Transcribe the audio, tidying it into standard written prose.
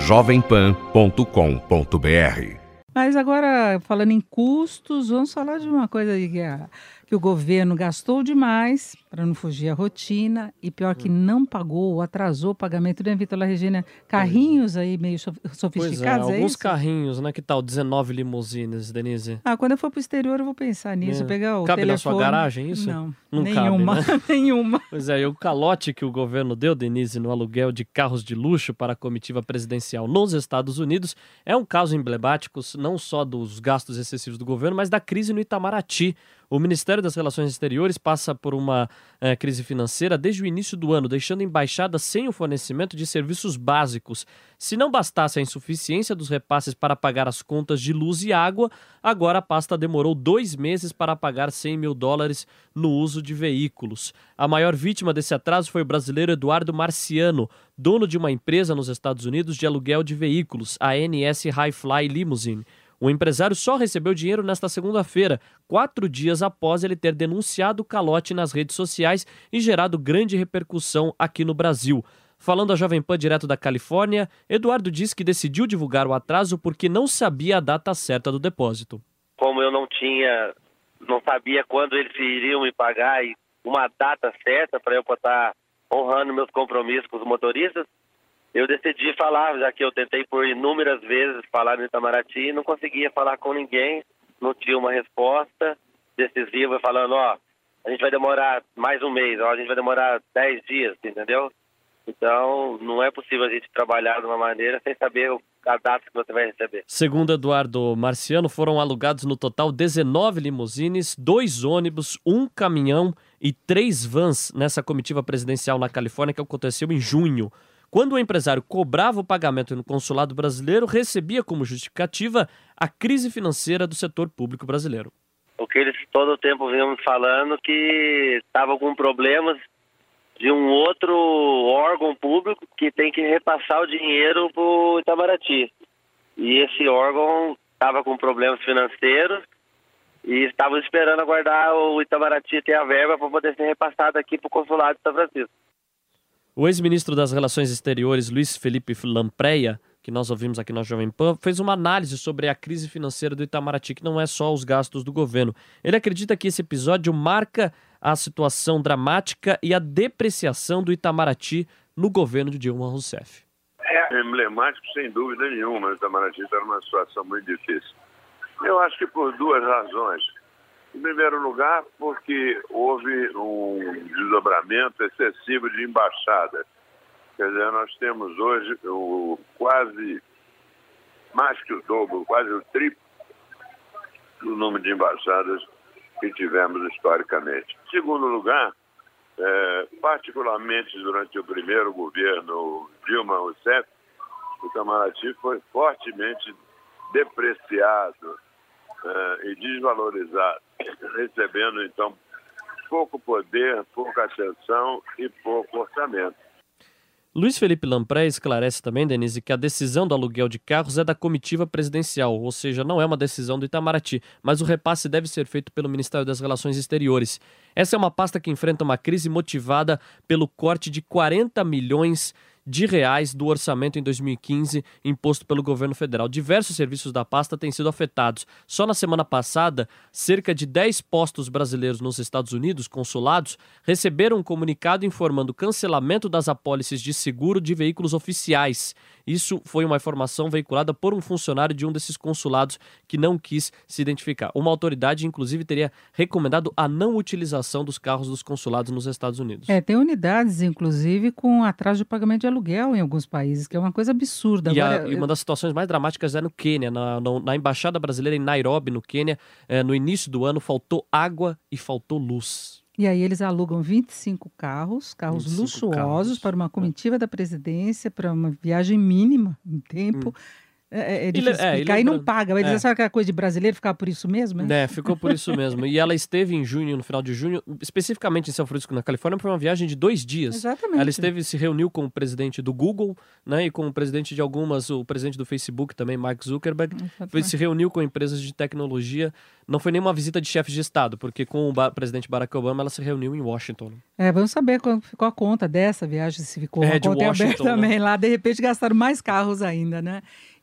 jovempan.com.br. Mas agora, falando em custos, vamos falar de uma coisa aí que o governo gastou demais para não fugir à rotina e pior que não pagou ou atrasou o pagamento, né, Vitor La Regina? Carrinhos aí meio sofisticados, alguns isso? carrinhos, né? Que tal 19 limusines, Denise? Quando eu for pro exterior eu vou pensar nisso, pegar o Cabe telefone. na sua garagem isso? Não nenhuma, cabe, né? Nenhuma. Pois é, e o calote que o governo deu, Denise, no aluguel de carros de luxo para a comitiva presidencial nos Estados Unidos é um caso emblemático não só dos gastos excessivos do governo, mas da crise no Itamaraty. O Ministério das Relações Exteriores passa por uma crise financeira desde o início do ano, deixando embaixadas sem o fornecimento de serviços básicos. Se não bastasse a insuficiência dos repasses para pagar as contas de luz e água, agora a pasta demorou 2 meses para pagar $100 mil no uso de veículos. A maior vítima desse atraso foi o brasileiro Eduardo Marciano, dono de uma empresa nos Estados Unidos de aluguel de veículos, a NS Hi-Fly Limousine. O empresário só recebeu dinheiro nesta segunda-feira, 4 dias após ele ter denunciado o calote nas redes sociais e gerado grande repercussão aqui no Brasil. Falando à Jovem Pan direto da Califórnia, Eduardo diz que decidiu divulgar o atraso porque não sabia a data certa do depósito. Como eu não sabia quando eles iriam me pagar e uma data certa para eu estar honrando meus compromissos com os motoristas, eu decidi falar, já que eu tentei por inúmeras vezes falar no Itamaraty e não conseguia falar com ninguém, não tinha uma resposta decisiva falando, a gente vai demorar mais um mês, a gente vai demorar 10 dias, entendeu? Então, não é possível a gente trabalhar de uma maneira sem saber a data que você vai receber. Segundo Eduardo Marciano, foram alugados no total 19 limusines, 2 ônibus, 1 caminhão e 3 vans nessa comitiva presidencial na Califórnia que aconteceu em junho. Quando o empresário cobrava o pagamento no consulado brasileiro, recebia como justificativa a crise financeira do setor público brasileiro. O que eles todo o tempo vinham falando que estavam com problemas de um outro órgão público que tem que repassar o dinheiro para o Itamaraty. E esse órgão estava com problemas financeiros e estavam esperando aguardar o Itamaraty ter a verba para poder ser repassado aqui para o consulado de São Francisco. O ex-ministro das Relações Exteriores, Luiz Felipe Lampreia, que nós ouvimos aqui na Jovem Pan, fez uma análise sobre a crise financeira do Itamaraty, que não é só os gastos do governo. Ele acredita que esse episódio marca a situação dramática e a depreciação do Itamaraty no governo de Dilma Rousseff. É emblemático, sem dúvida nenhuma. O Itamaraty está numa situação muito difícil. Eu acho que por 2 razões. Em primeiro lugar, porque houve um desdobramento excessivo de embaixadas. Quer dizer, nós temos hoje quase mais que o dobro, quase o triplo do número de embaixadas que tivemos historicamente. Em segundo lugar, particularmente durante o primeiro governo Dilma Rousseff, o Itamaraty foi fortemente depreciado e desvalorizado, recebendo, então, pouco poder, pouca atenção e pouco orçamento. Luiz Felipe Lampreia esclarece também, Denise, que a decisão do aluguel de carros é da comitiva presidencial, ou seja, não é uma decisão do Itamaraty, mas o repasse deve ser feito pelo Ministério das Relações Exteriores. Essa é uma pasta que enfrenta uma crise motivada pelo corte de 40 milhões de reais do orçamento em 2015 imposto pelo governo federal. Diversos serviços da pasta têm sido afetados. Só na semana passada, cerca de 10 postos brasileiros nos Estados Unidos, consulados, receberam um comunicado informando o cancelamento das apólices de seguro de veículos oficiais. Isso foi uma informação veiculada por um funcionário de um desses consulados que não quis se identificar. Uma autoridade, inclusive, teria recomendado a não utilização dos carros dos consulados nos Estados Unidos. Tem unidades, inclusive, com atraso de pagamento de aluguel em alguns países, que é uma coisa absurda. E uma das situações mais dramáticas é no Quênia, na Embaixada Brasileira em Nairobi, no Quênia, no início do ano, faltou água e faltou luz. E aí eles alugam 25 carros 25 luxuosos carros, para uma comitiva da presidência, para uma viagem mínima em tempo. É difícil explicar. E não paga. Vai dizer, sabe aquela coisa de brasileiro ficar por isso mesmo? Ficou por isso mesmo. E ela esteve em junho, no final de junho, especificamente em São Francisco, na Califórnia, foi uma viagem de 2 dias. Exatamente. Ela se reuniu com o presidente do Google, né, e com o presidente de o presidente do Facebook também, Mark Zuckerberg. Se reuniu com empresas de tecnologia. Não foi nenhuma visita de chefes de Estado, porque com o presidente Barack Obama ela se reuniu em Washington. Vamos saber quando ficou a conta dessa viagem, se ficou a de conta Washington, aberta também lá. De repente gastaram mais carros ainda, né?